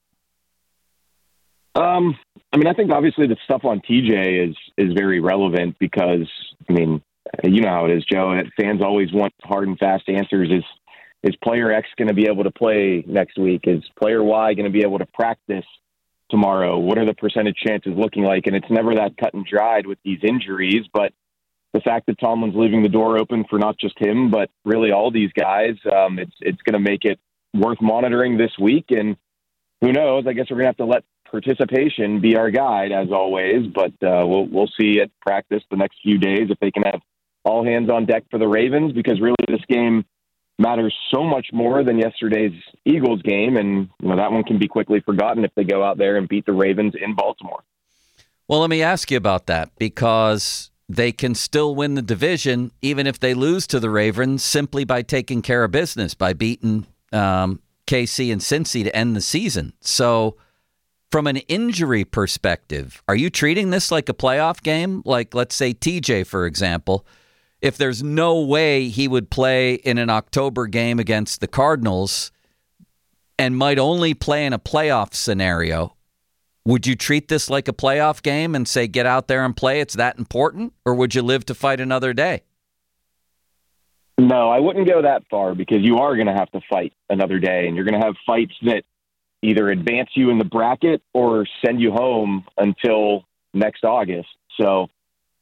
Um, I mean, I think obviously the stuff on T J is is very relevant because, I mean, you know how it is, Joe. Fans always want hard and fast answers. Is is player X going to be able to play next week? Is player Y going to be able to practice tomorrow? What are the percentage chances looking like? And it's never that cut and dried with these injuries, but the fact that Tomlin's leaving the door open for not just him, but really all these guys, um, it's it's going to make it worth monitoring this week. And who knows? I guess we're going to have to let participation be our guide as always, but uh, we'll we'll see at practice the next few days if they can have all hands on deck for the Ravens, because really this game matters so much more than yesterday's Eagles game, and you know that one can be quickly forgotten if they go out there and beat the Ravens in Baltimore. Well, let me ask you about that, because they can still win the division even if they lose to the Ravens simply by taking care of business, by beating um, K C and Cincy to end the season. So from an injury perspective, are you treating this like a playoff game? Like, let's say T J, for example, if there's no way he would play in an October game against the Cardinals and might only play in a playoff scenario, would you treat this like a playoff game and say, get out there and play, it's that important? Or would you live to fight another day? No, I wouldn't go that far, because you are going to have to fight another day, and you're going to have fights that either advance you in the bracket or send you home until next August. So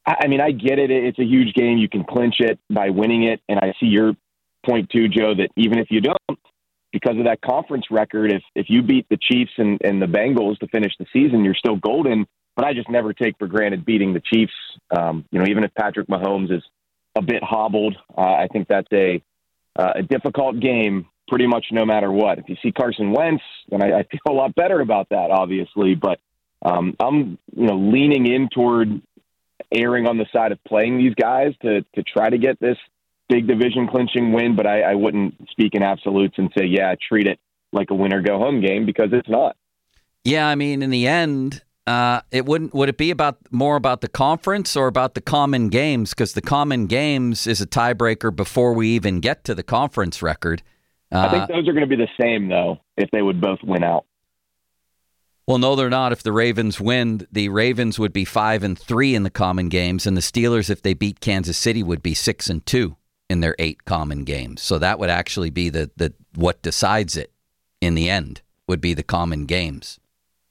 I mean, I get it. It's a huge game. You can clinch it by winning it. And I see your point too, Joe, that even if you don't, because of that conference record, if, if you beat the Chiefs and, and the Bengals to finish the season, you're still golden. But I just never take for granted beating the Chiefs. Um, you know, even if Patrick Mahomes is a bit hobbled, uh, I think that's a, uh, a difficult game pretty much no matter what. If you see Carson Wentz, then I, I feel a lot better about that, obviously. But um, I'm, you know, leaning in toward erring on the side of playing these guys to to try to get this big division clinching win, but I, I wouldn't speak in absolutes and say, yeah, treat it like a win or go home game, because it's not. Yeah, I mean, in the end, uh, it wouldn't. Would it be about more about the conference or about the common games? Because the common games is a tiebreaker before we even get to the conference record. Uh, I think those are going to be the same, though, if they would both win out. Well, no, they're not. If the Ravens win, the Ravens would be five and three in the common games, and the Steelers, if they beat Kansas City, would be six and two in their eight common games. So that would actually be the the what decides it in the end would be the common games.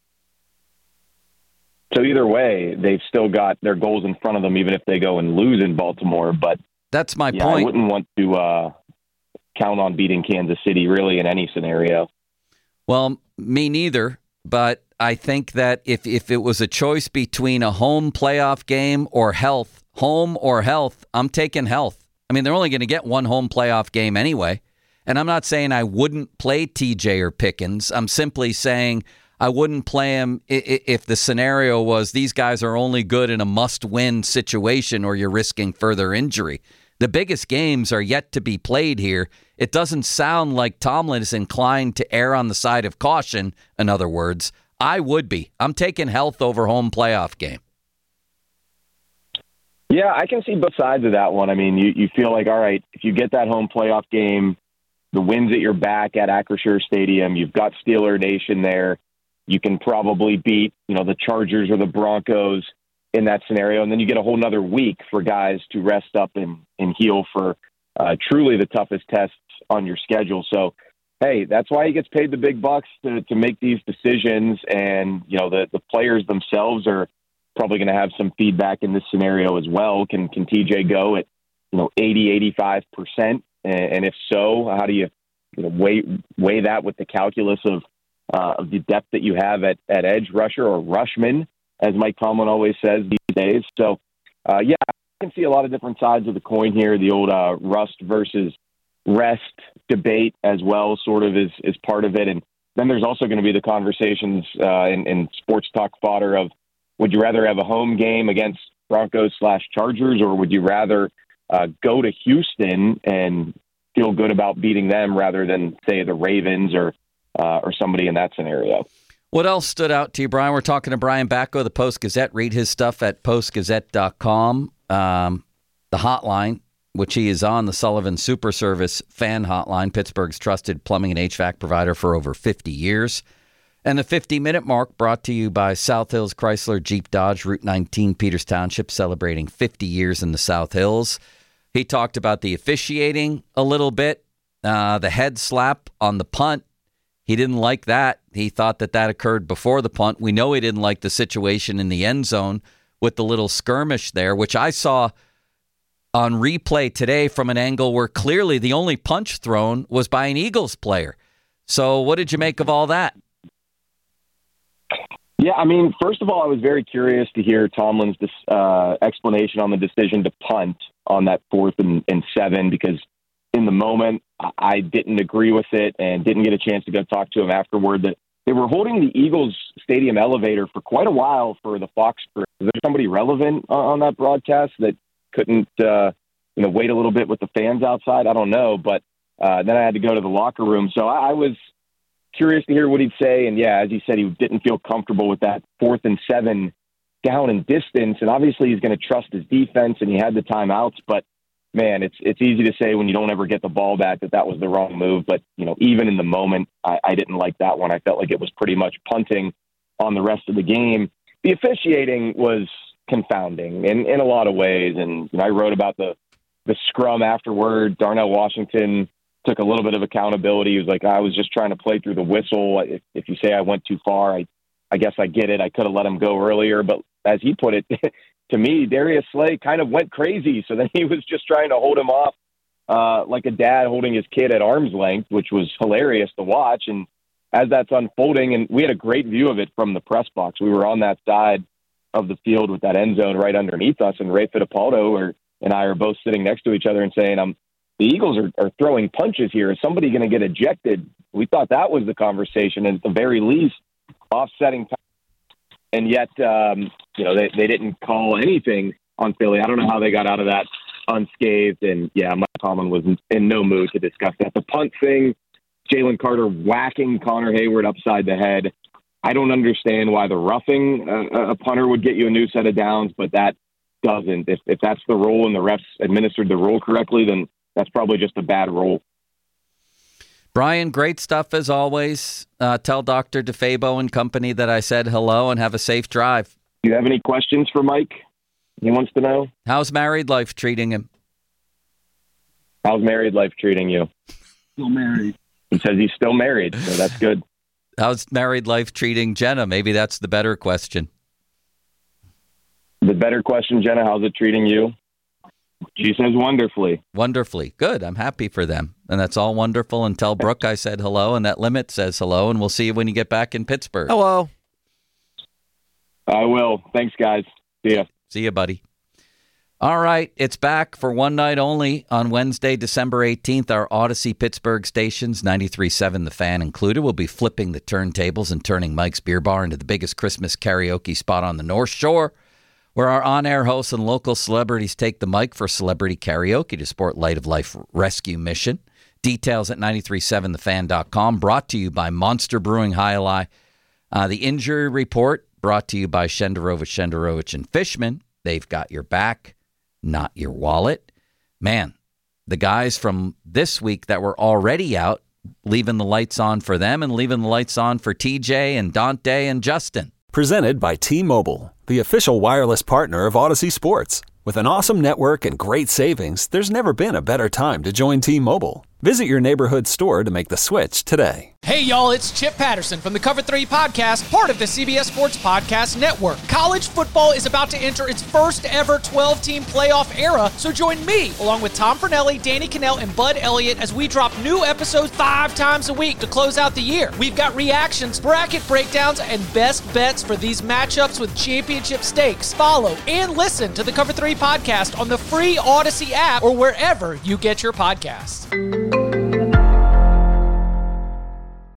So either way, they've still got their goals in front of them, even if they go and lose in Baltimore. But that's my yeah, point. I wouldn't want to uh, count on beating Kansas City really in any scenario. Well, me neither. But I think that if, if it was a choice between a home playoff game or health, home or health, I'm taking health. I mean, they're only going to get one home playoff game anyway. And I'm not saying I wouldn't play T J or Pickens. I'm simply saying I wouldn't play him if the scenario was these guys are only good in a must-win situation or you're risking further injury. The biggest games are yet to be played here. It doesn't sound like Tomlin is inclined to err on the side of caution, in other words. I would be. I'm taking health over home playoff game. Yeah, I can see both sides of that one. I mean, you, you feel like, all right, if you get that home playoff game, the wind's at your back at Acrisure Stadium, you've got Steeler Nation there, you can probably beat, you know, the Chargers or the Broncos in that scenario. And then you get a whole nother week for guys to rest up and, and heal for uh, truly the toughest tests on your schedule. So, hey, that's why he gets paid the big bucks to, to make these decisions. And, you know, the, the players themselves are probably going to have some feedback in this scenario as well. Can, can T J go at, you know, eighty, eighty-five percent? And, and if so, how do you, you know, weigh, weigh that with the calculus of, uh, of the depth that you have at, at edge rusher or rushman, as Mike Tomlin always says these days. So, uh, yeah, I can see a lot of different sides of the coin here. The old uh, rust versus rest debate as well sort of is, is part of it. And then there's also going to be the conversations uh, in, in sports talk fodder of, would you rather have a home game against Broncos slash Chargers, or would you rather uh, go to Houston and feel good about beating them rather than, say, the Ravens or uh, or somebody in that scenario? What else stood out to you, Brian? We're talking to Brian Batko, the Post-Gazette. Read his stuff at post gazette dot com. Um, the hotline, which he is on, the Sullivan Super Service fan hotline, Pittsburgh's trusted plumbing and H V A C provider for over fifty years. And the fifty-minute mark brought to you by South Hills Chrysler Jeep Dodge, Route nineteen, Peters Township, celebrating fifty years in the South Hills. He talked about the officiating a little bit, uh, the head slap on the punt. He didn't like that. He thought that that occurred before the punt. We know he didn't like the situation in the end zone with the little skirmish there, which I saw on replay today from an angle where clearly the only punch thrown was by an Eagles player. So what did you make of all that? Yeah, I mean, first of all, I was very curious to hear Tomlin's uh, explanation on the decision to punt on that fourth and, and seven, because in the moment, I didn't agree with it and didn't get a chance to go talk to him afterward. That they were holding the Eagles stadium elevator for quite a while for the Fox crew. Is there somebody relevant on that broadcast that couldn't, uh, you know, wait a little bit with the fans outside? I don't know, but uh, then I had to go to the locker room. So I, I was curious to hear what he'd say. And yeah, as he said, he didn't feel comfortable with that fourth and seven down in distance. And obviously he's going to trust his defense, and he had the timeouts, but man, it's it's easy to say when you don't ever get the ball back that that was the wrong move. But, you know, even in the moment, I, I didn't like that one. I felt like it was pretty much punting on the rest of the game. The officiating was confounding in, in a lot of ways. And you know, I wrote about the, the scrum afterward. Darnell Washington took a little bit of accountability. He was like, I was just trying to play through the whistle. If, if you say I went too far, I, I guess I get it. I could have let him go earlier. But as he put it, to me, Darius Slay kind of went crazy. So then he was just trying to hold him off uh, like a dad holding his kid at arm's length, which was hilarious to watch. And as that's unfolding, and we had a great view of it from the press box. We were on that side of the field with that end zone right underneath us, and Ray Fittipaldo or, and I are both sitting next to each other and saying, um, the Eagles are, are throwing punches here. Is somebody going to get ejected? We thought that was the conversation, and at the very least, offsetting time. And yet, um, you know, they, they didn't call anything on Philly. I don't know how they got out of that unscathed. And, yeah, Mike Tomlin was in, in no mood to discuss that. The punt thing, Jalen Carter whacking Connor Hayward upside the head. I don't understand why the roughing uh, a punter would get you a new set of downs, but that doesn't. If, if that's the rule and the refs administered the rule correctly, then that's probably just a bad rule. Brian, great stuff as always. Uh, tell Doctor DeFabo and company that I said hello and have a safe drive. Do you have any questions for Mike? He wants to know. How's married life treating him? How's married life treating you? Still married. He says he's still married, so that's good. How's married life treating Jenna? Maybe that's the better question. The better question, Jenna, how's it treating you? She says wonderfully. Wonderfully. Good. I'm happy for them. And that's all wonderful. And tell Brooke I said hello, and that Limit says hello, and we'll see you when you get back in Pittsburgh. Hello. I will. Thanks, guys. See ya. See ya, buddy. All right. It's back for one night only on Wednesday, December eighteenth. Our Odyssey Pittsburgh stations, ninety-three point seven The Fan included, will be flipping the turntables and turning Mike's Beer Bar into the biggest Christmas karaoke spot on the North Shore, where our on-air hosts and local celebrities take the mic for celebrity karaoke to support Light of Life Rescue Mission. Details at nine three seven the fan dot com. Brought to you by Monster Brewing High-Eli. Uh, the injury report brought to you by Shenderovich, Shenderovich and Fishman. They've got your back, not your wallet. Man, the guys from this week that were already out, leaving the lights on for them and leaving the lights on for T J and Dante and Justin. Presented by T-Mobile, the official wireless partner of Odyssey Sports. With an awesome network and great savings, there's never been a better time to join T-Mobile. Visit your neighborhood store to make the switch today. Hey, y'all, it's Chip Patterson from the Cover three Podcast, part of the C B S Sports Podcast Network. College football is about to enter its first ever twelve-team playoff era, so join me, along with Tom Fornelli, Danny Cannell, and Bud Elliott, as we drop new episodes five times a week to close out the year. We've got reactions, bracket breakdowns, and best bets for these matchups with championship stakes. Follow and listen to the Cover three Podcast on the free Odyssey app or wherever you get your podcasts.